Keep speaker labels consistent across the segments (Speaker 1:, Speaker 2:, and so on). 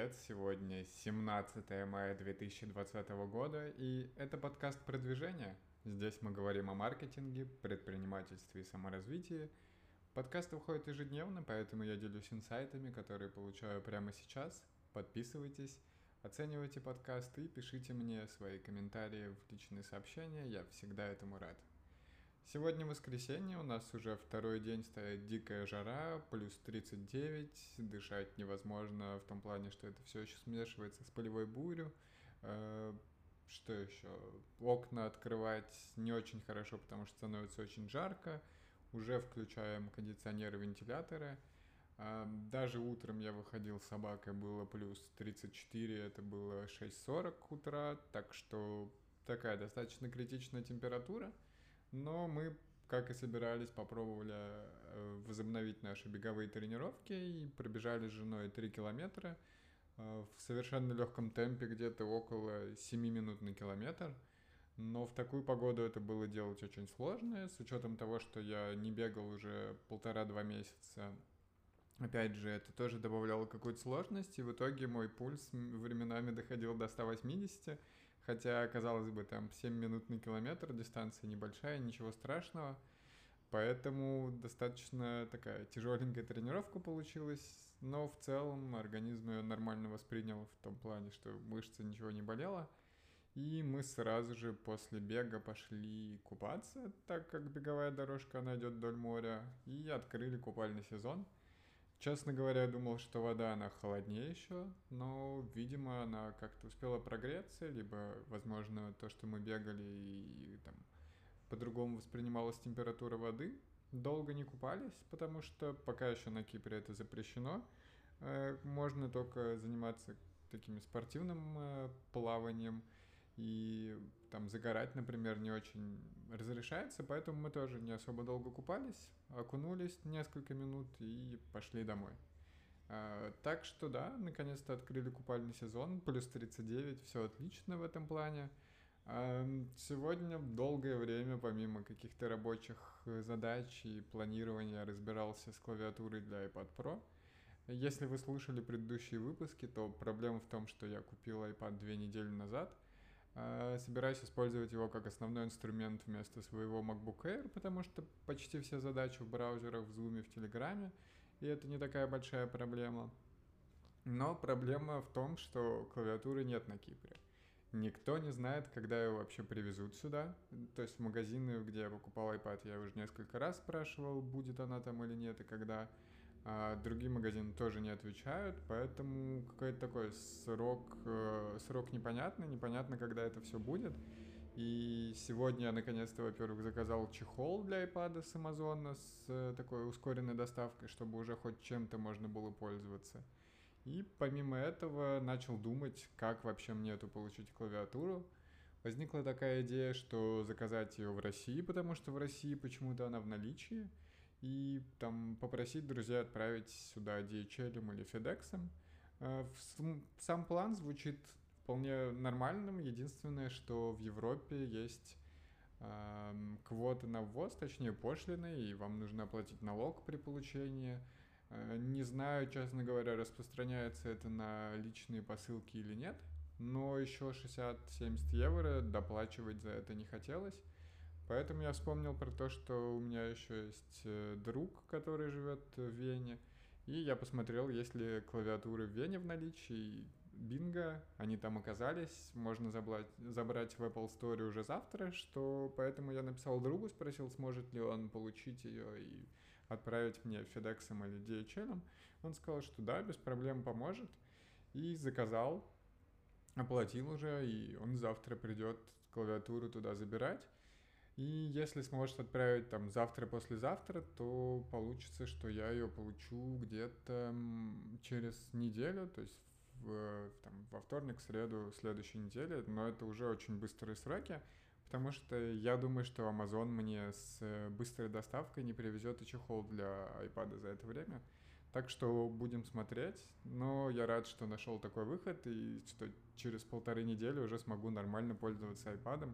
Speaker 1: привет! Сегодня 17 мая 2020 года, и это подкаст «Продвижение». Здесь мы говорим о маркетинге, предпринимательстве и саморазвитии. Подкаст выходит ежедневно, поэтому я делюсь инсайтами, которые получаю прямо сейчас. Подписывайтесь, оценивайте подкаст и пишите мне свои комментарии в личные сообщения, я всегда этому рад. Сегодня воскресенье, у нас уже второй день стоит дикая жара, плюс 39, дышать невозможно в том плане, что это все еще смешивается с полевой бурью. Э, Что еще? Окна открывать не очень хорошо, потому что становится очень жарко. Уже включаем кондиционеры, вентиляторы. Даже утром я выходил с собакой, было плюс 34, это было 6:40 утра, так что такая достаточно критичная температура. Но мы, как и собирались, попробовали возобновить наши беговые тренировки и пробежали с женой 3 километра в совершенно легком темпе, где-то около 7 минут на километр. Но в такую погоду это было делать очень сложно, с учетом того, что я не бегал уже 1,5-2 месяца. Опять же, это тоже добавляло какую-то сложность, и в итоге мой пульс временами доходил до 180, хотя, казалось бы, там 7 минут на километр, дистанция небольшая, ничего страшного. Поэтому достаточно такая тяжеленькая тренировка получилась, но в целом организм ее нормально воспринял в том плане, что мышцы ничего не болело. И мы сразу же после бега пошли купаться, так как беговая дорожка, она идет вдоль моря, и открыли купальный сезон. Честно говоря, я думал, что вода, она холоднее еще, но, видимо, она как-то успела прогреться, либо, возможно, то, что мы бегали и там по-другому воспринималась температура воды. Долго не купались, потому что пока еще на Кипре это запрещено. Можно только заниматься таким спортивным плаванием, и там загорать, например, не очень разрешается, поэтому мы тоже не особо долго купались, окунулись несколько минут и пошли домой. Так что да, наконец-то открыли купальный сезон, плюс 39, все отлично в этом плане. Сегодня долгое время, помимо каких-то рабочих задач и планирования, разбирался с клавиатурой для iPad Pro. Если вы слушали предыдущие выпуски, то проблема в том, что я купил iPad 2 недели назад. Собираюсь использовать его как основной инструмент вместо своего MacBook Air, потому что почти все задачи в браузерах, в Zoom, в Телеграме, и это не такая большая проблема. Но проблема в том, что клавиатуры нет на Кипре. Никто не знает, когда его вообще привезут сюда. То есть в магазины, где я покупал iPad, я уже несколько раз спрашивал, будет она там или нет, и когда. Другие магазины тоже не отвечают, поэтому какой-то такой срок непонятный, непонятно, когда это все будет. И сегодня я наконец-то, во-первых, заказал чехол для iPad с Амазона с такой ускоренной доставкой, чтобы уже хоть чем-то можно было пользоваться. И помимо этого начал думать, как вообще мне эту получить клавиатуру. Возникла такая идея, что заказать ее в России, потому что в России почему-то она в наличии, и там попросить друзей отправить сюда DHL или FedEx. Сам план звучит вполне нормальным. Единственное, что в Европе есть квоты на ввоз, точнее пошлины, и вам нужно оплатить налог при получении. Не знаю, честно говоря, распространяется это на личные посылки или нет, но еще 60-70 евро доплачивать за это не хотелось. Поэтому я вспомнил про то, что у меня еще есть друг, который живет в Вене, и я посмотрел, есть ли клавиатуры в Вене в наличии. Бинго, они там оказались, можно забрать в Apple Store уже завтра, что поэтому я написал другу, спросил, сможет ли он получить ее и отправить мне FedEx или DHL. Он сказал, что да, без проблем поможет, и заказал, оплатил уже, и он завтра придет клавиатуру туда забирать. И если сможет отправить там завтра-послезавтра, то получится, что я ее получу где-то через неделю, то есть во вторник, среду следующей недели, но это уже очень быстрые сроки, потому что я думаю, что Amazon мне с быстрой доставкой не привезет и чехол для iPad за это время. Так что будем смотреть, но я рад, что нашел такой выход, и что через 1,5 недели уже смогу нормально пользоваться iPad'ом.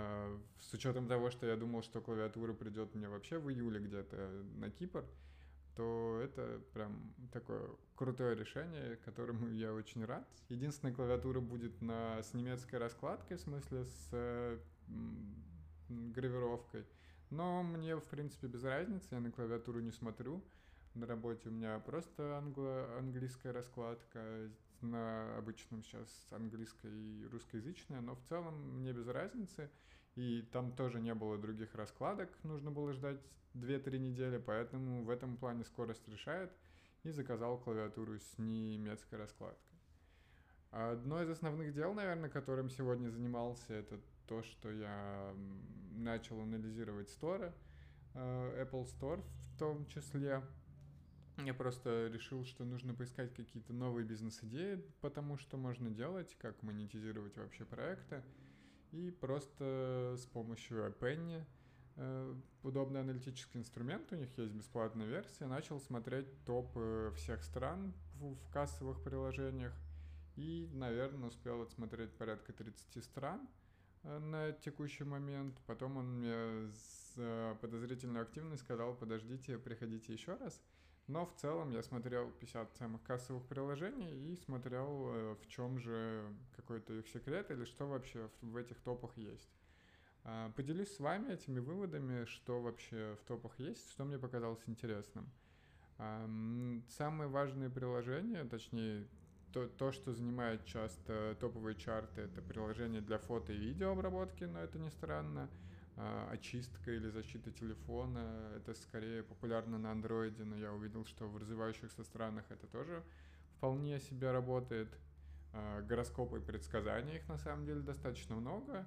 Speaker 1: С учетом того, что я думал, что клавиатура придет мне вообще в июле где-то на Кипр, то это прям такое крутое решение, которому я очень рад. Единственная клавиатура будет с немецкой раскладкой, в смысле с гравировкой. Но мне, в принципе, без разницы, я на клавиатуру не смотрю. На работе у меня просто английская раскладка, на обычном сейчас английская и русскоязычная, но в целом мне без разницы. И там тоже не было других раскладок, нужно было ждать 2-3 недели, поэтому в этом плане скорость решает. И заказал клавиатуру с немецкой раскладкой. Одно из основных дел, наверное, которым сегодня занимался, это то, что я начал анализировать сторы, Apple Store в том числе. Я просто решил, что нужно поискать какие-то новые бизнес-идеи, потому что можно делать, как монетизировать вообще проекты. И просто с помощью Penny, удобный аналитический инструмент, у них есть бесплатная версия, начал смотреть топы всех стран в кассовых приложениях. И, наверное, успел отсмотреть порядка 30 стран на текущий момент. Потом он мне с подозрительной активностью сказал: подождите, приходите еще раз. Но в целом я смотрел 50 самых кассовых приложений и смотрел, в чем же какой-то их секрет или что вообще в этих топах есть. Поделюсь с вами этими выводами, что вообще в топах есть, что мне показалось интересным. Самые важные приложения, точнее, то, что занимает часто топовые чарты, это приложение для фото и видеообработки, но это не странно. Очистка или защита телефона, это скорее популярно на андроиде, но я увидел, что в развивающихся странах это тоже вполне себе работает. Гороскопы и предсказания, их на самом деле достаточно много.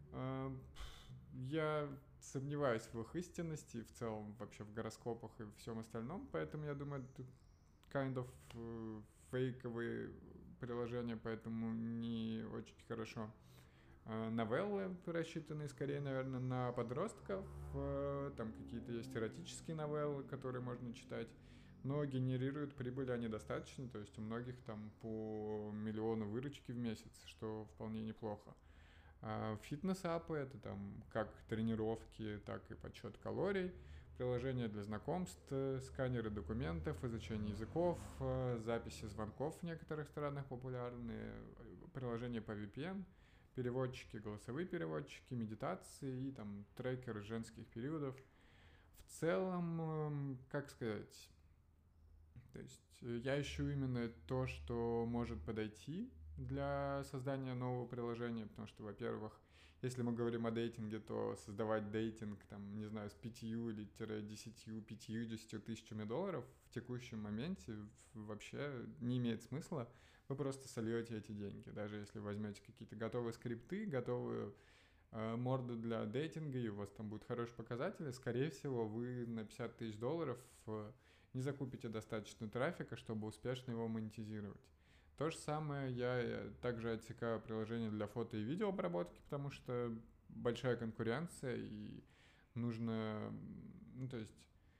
Speaker 1: Я сомневаюсь в их истинности, в целом вообще в гороскопах и всем остальном, поэтому я думаю, это kind of фейковые приложения, поэтому не очень хорошо. Новеллы, рассчитанные скорее, наверное, на подростков. Там какие-то есть эротические новеллы, которые можно читать, но генерируют прибыль они достаточно, то есть у многих там по 1 миллиону выручки в месяц, что вполне неплохо. Фитнес-апы — это там как тренировки, так и подсчет калорий, приложения для знакомств, сканеры документов, изучение языков, записи звонков в некоторых странах популярные, приложения по VPN, переводчики, голосовые переводчики, медитации и там трекеры женских периодов. В целом, как сказать, то есть я ищу именно то, что может подойти для создания нового приложения, потому что, во-первых, если мы говорим о дейтинге, то создавать дейтинг, там, не знаю, с 5 или 10-50 тысячами долларов в текущем моменте вообще не имеет смысла. Вы просто сольете эти деньги. Даже если возьмете какие-то готовые скрипты, готовые морды для дейтинга, и у вас там будут хорошие показатели, скорее всего, вы на 50 тысяч долларов не закупите достаточно трафика, чтобы успешно его монетизировать. То же самое я также отсекаю приложения для фото и видеообработки, потому что большая конкуренция и нужно, то есть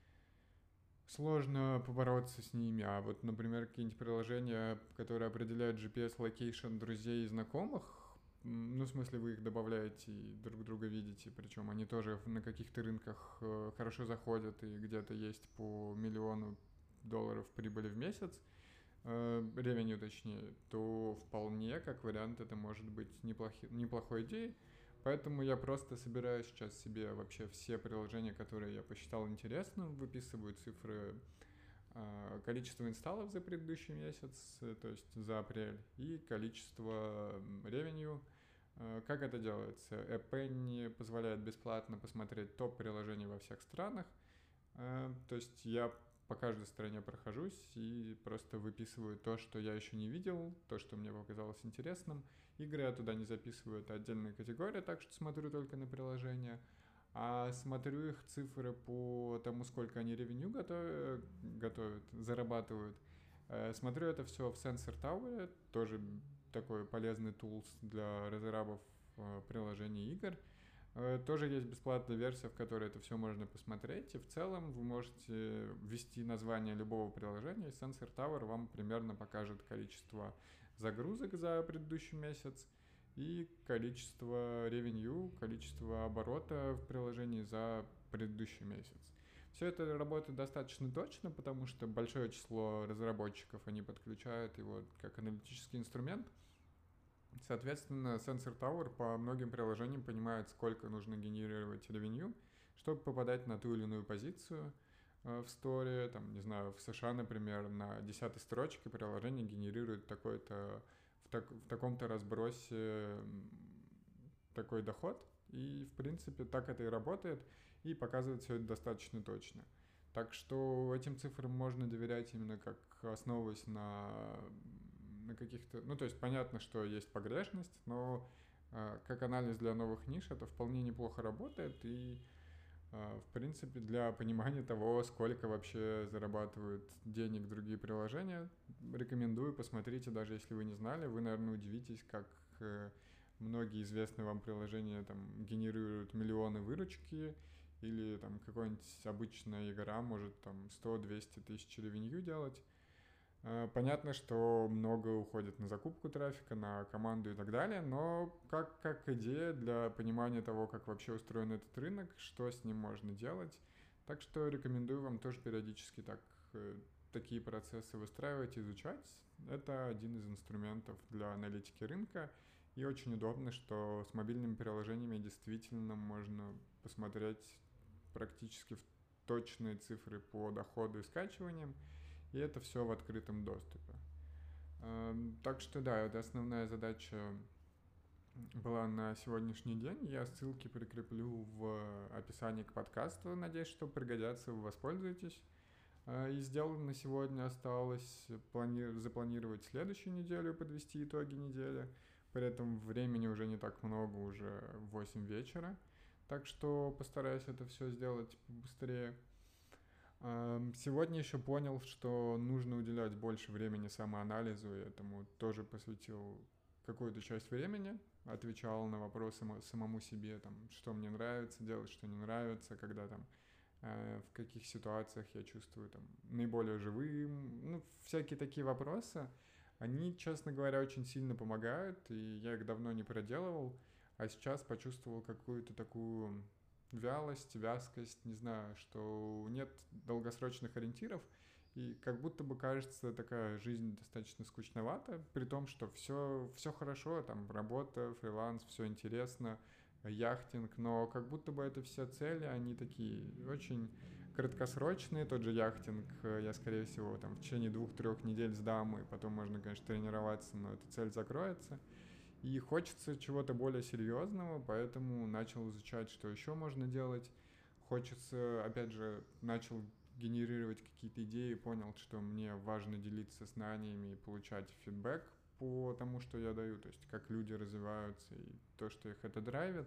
Speaker 1: сложно побороться с ними. А вот, например, какие-нибудь приложения, которые определяют GPS-локейшн друзей и знакомых, в смысле, вы их добавляете и друг друга видите, причем они тоже на каких-то рынках хорошо заходят и где-то есть по 1 миллиону долларов прибыли в месяц, ревеню точнее, то вполне, как вариант, это может быть неплохой идеей. Поэтому я просто собираю сейчас себе вообще все приложения, которые я посчитал интересным, выписываю цифры количество инсталлов за предыдущий месяц, то есть за апрель, и количество ревеню. Как это делается? AppAny позволяет бесплатно посмотреть топ приложений во всех странах. То есть я по каждой стране прохожусь и просто выписываю то, что я еще не видел, то, что мне показалось интересным. Игры я туда не записываю, это отдельная категория, так что смотрю только на приложения. А смотрю их цифры по тому, сколько они ревеню готовят, зарабатывают. Смотрю это все в Sensor Tower, тоже такой полезный тулс для разрабов приложений игр. Тоже есть бесплатная версия, в которой это все можно посмотреть. И в целом вы можете ввести название любого приложения, и Sensor Tower вам примерно покажет количество загрузок за предыдущий месяц и количество ревеню, количество оборота в приложении за предыдущий месяц. Все это работает достаточно точно, потому что большое число разработчиков они подключают его как аналитический инструмент. Соответственно, Sensor Tower по многим приложениям понимает, сколько нужно генерировать ревеню, чтобы попадать на ту или иную позицию в сторе. Там, не знаю, в США, например, на 10-й строчке приложение генерирует такой-то в таком-то разбросе такой доход. И, в принципе, так это и работает, и показывает все это достаточно точно. Так что этим цифрам можно доверять именно как основываясь на каких-то... Ну, то есть понятно, что есть погрешность, но как анализ для новых ниш это вполне неплохо работает, и в принципе для понимания того, сколько вообще зарабатывают денег другие приложения, рекомендую, посмотрите, даже если вы не знали, вы, наверное, удивитесь, как многие известные вам приложения там генерируют миллионы выручки, или там какой-нибудь обычная игра может там 100-200 тысяч ревенью делать. Понятно, что много уходит на закупку трафика, на команду и так далее, но как идея для понимания того, как вообще устроен этот рынок, что с ним можно делать. Так что рекомендую вам тоже периодически такие процессы выстраивать, изучать. Это один из инструментов для аналитики рынка. И очень удобно, что с мобильными приложениями действительно можно посмотреть практически в точные цифры по доходу и скачиваниям. И это все в открытом доступе. Так что да, это основная задача была на сегодняшний день. Я ссылки прикреплю в описании к подкасту. Надеюсь, что пригодятся, вы воспользуетесь. И сделано на сегодня осталось запланировать следующую неделю, подвести итоги недели. При этом времени уже не так много, уже 8 вечера. Так что постараюсь это все сделать быстрее. Сегодня еще понял, что нужно уделять больше времени самоанализу, и этому тоже посвятил какую-то часть времени, отвечал на вопросы самому себе, там, что мне нравится делать, что не нравится, когда там, в каких ситуациях я чувствую там наиболее живым, ну, всякие такие вопросы, они, честно говоря, очень сильно помогают, и я их давно не проделывал, а сейчас почувствовал какую-то такую вялость, вязкость, не знаю, что нет долгосрочных ориентиров, и как будто бы кажется такая жизнь достаточно скучновата, при том, что все хорошо, там работа, фриланс, все интересно, яхтинг, но как будто бы это все цели, они такие очень краткосрочные, тот же яхтинг я, скорее всего, там в течение 2-3 недель сдам, и потом можно, конечно, тренироваться, но эта цель закроется. И хочется чего-то более серьезного, поэтому начал изучать, что еще можно делать. Хочется, опять же, начал генерировать какие-то идеи, понял, что мне важно делиться знаниями и получать фидбэк по тому, что я даю, то есть как люди развиваются и то, что их это драйвит.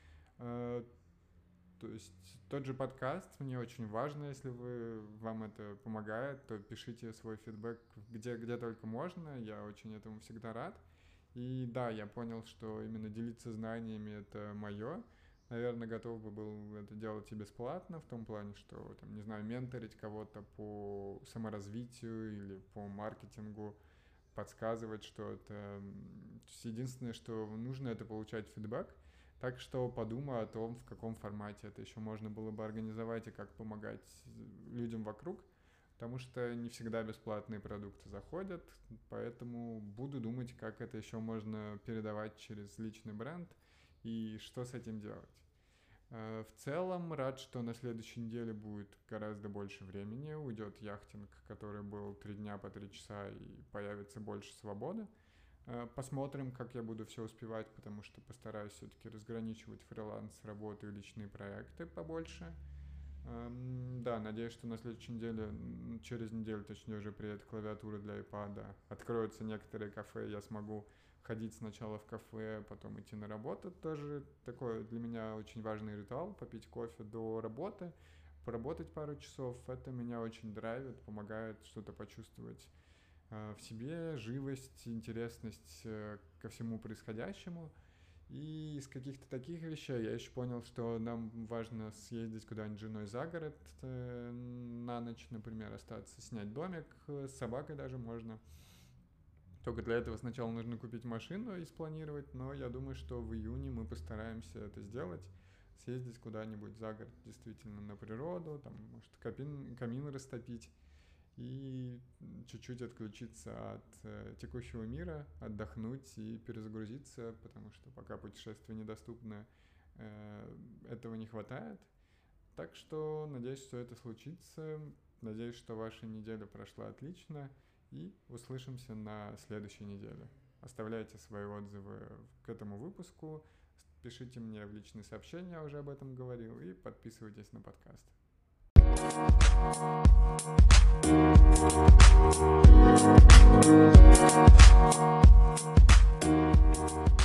Speaker 1: То есть тот же подкаст мне очень важно, если вам это помогает, то пишите свой фидбэк где только можно, я очень этому всегда рад. И да, я понял, что именно делиться знаниями это мое. Наверное, готов бы был это делать и бесплатно, в том плане, что, там, не знаю, менторить кого-то по саморазвитию или по маркетингу, подсказывать что-то. То есть единственное, что нужно, это получать фидбэк. Так что подумай о том, в каком формате это еще можно было бы организовать и как помогать людям вокруг. Потому что не всегда бесплатные продукты заходят, поэтому буду думать, как это еще можно передавать через личный бренд и что с этим делать. В целом рад, что на следующей неделе будет гораздо больше времени, уйдет яхтинг, который был 3 дня по 3 часа, и появится больше свободы. Посмотрим, как я буду все успевать, потому что постараюсь все-таки разграничивать фриланс, работу и личные проекты побольше. Да, надеюсь, что на следующей неделе, через неделю, точнее, уже приедет клавиатура для iPad, откроются некоторые кафе, я смогу ходить сначала в кафе, потом идти на работу. Тоже такой для меня очень важный ритуал, попить кофе до работы, поработать пару часов. Это меня очень драйвит, помогает что-то почувствовать в себе, живость, интересность ко всему происходящему. И из каких-то таких вещей я еще понял, что нам важно съездить куда-нибудь с женой за город на ночь, например, остаться, снять домик, с собакой даже можно. Только для этого сначала нужно купить машину и спланировать, но я думаю, что в июне мы постараемся это сделать. съездить куда-нибудь за город, действительно, на природу, там, может, камин растопить и чуть-чуть отключиться от текущего мира, отдохнуть и перезагрузиться, потому что пока путешествия недоступны, этого не хватает. Так что надеюсь, что это случится. Надеюсь, что ваша неделя прошла отлично. И услышимся на следующей неделе. Оставляйте свои отзывы к этому выпуску. Пишите мне в личные сообщения, я уже об этом говорил. И подписывайтесь на подкаст. Thank you.